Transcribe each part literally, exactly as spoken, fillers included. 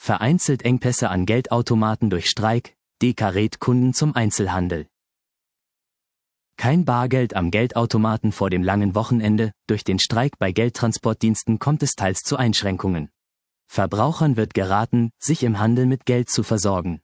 vereinzelt Engpässe an Geldautomaten durch Streik, D K rät Kunden zum Einzelhandel. Kein Bargeld am Geldautomaten vor dem langen Wochenende, durch den Streik bei Geldtransportdiensten kommt es teils zu Einschränkungen. Verbrauchern wird geraten, sich im Handel mit Geld zu versorgen.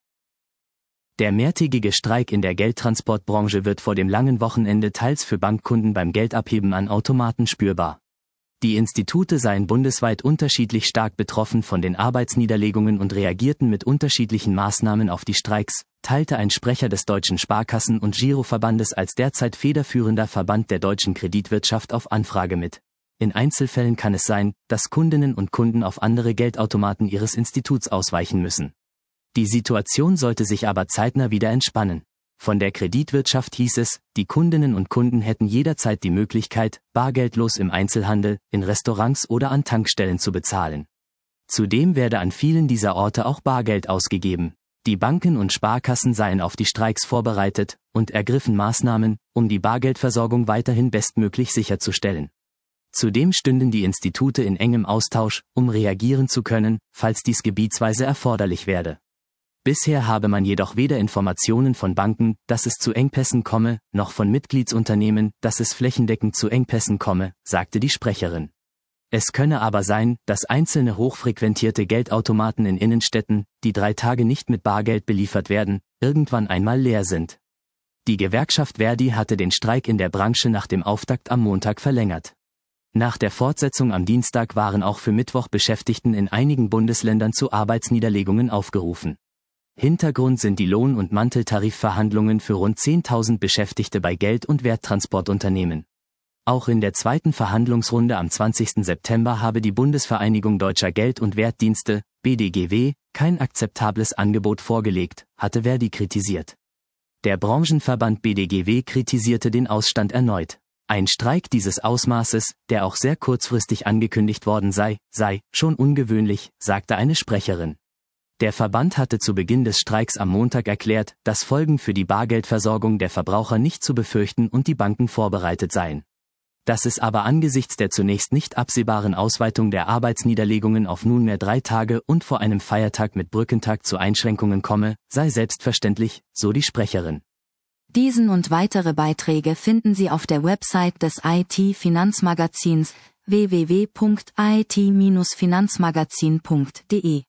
Der mehrtägige Streik in der Geldtransportbranche wird vor dem langen Wochenende teils für Bankkunden beim Geldabheben an Automaten spürbar. Die Institute seien bundesweit unterschiedlich stark betroffen von den Arbeitsniederlegungen und reagierten mit unterschiedlichen Maßnahmen auf die Streiks, teilte ein Sprecher des Deutschen Sparkassen- und Giroverbandes als derzeit federführender Verband der deutschen Kreditwirtschaft auf Anfrage mit. In Einzelfällen kann es sein, dass Kundinnen und Kunden auf andere Geldautomaten ihres Instituts ausweichen müssen. Die Situation sollte sich aber zeitnah wieder entspannen. Von der Kreditwirtschaft hieß es, die Kundinnen und Kunden hätten jederzeit die Möglichkeit, bargeldlos im Einzelhandel, in Restaurants oder an Tankstellen zu bezahlen. Zudem werde an vielen dieser Orte auch Bargeld ausgegeben. Die Banken und Sparkassen seien auf die Streiks vorbereitet und ergriffen Maßnahmen, um die Bargeldversorgung weiterhin bestmöglich sicherzustellen. Zudem stünden die Institute in engem Austausch, um reagieren zu können, falls dies gebietsweise erforderlich werde. Bisher habe man jedoch weder Informationen von Banken, dass es zu Engpässen komme, noch von Mitgliedsunternehmen, dass es flächendeckend zu Engpässen komme, sagte die Sprecherin. Es könne aber sein, dass einzelne hochfrequentierte Geldautomaten in Innenstädten, die drei Tage nicht mit Bargeld beliefert werden, irgendwann einmal leer sind. Die Gewerkschaft Verdi hatte den Streik in der Branche nach dem Auftakt am Montag verlängert. Nach der Fortsetzung am Dienstag waren auch für Mittwoch Beschäftigten in einigen Bundesländern zu Arbeitsniederlegungen aufgerufen. Hintergrund sind die Lohn- und Manteltarifverhandlungen für rund zehntausend Beschäftigte bei Geld- und Werttransportunternehmen. Auch in der zweiten Verhandlungsrunde am zwanzigsten September habe die Bundesvereinigung Deutscher Geld- und Wertdienste, B D G W, kein akzeptables Angebot vorgelegt, hatte Verdi kritisiert. Der Branchenverband B D G W kritisierte den Ausstand erneut. Ein Streik dieses Ausmaßes, der auch sehr kurzfristig angekündigt worden sei, sei schon ungewöhnlich, sagte eine Sprecherin. Der Verband hatte zu Beginn des Streiks am Montag erklärt, dass Folgen für die Bargeldversorgung der Verbraucher nicht zu befürchten und die Banken vorbereitet seien. Dass es aber angesichts der zunächst nicht absehbaren Ausweitung der Arbeitsniederlegungen auf nunmehr drei Tage und vor einem Feiertag mit Brückentag zu Einschränkungen komme, sei selbstverständlich, so die Sprecherin. Diesen und weitere Beiträge finden Sie auf der Website des I T-Finanzmagazins w w w punkt i t Bindestrich finanzmagazin punkt de.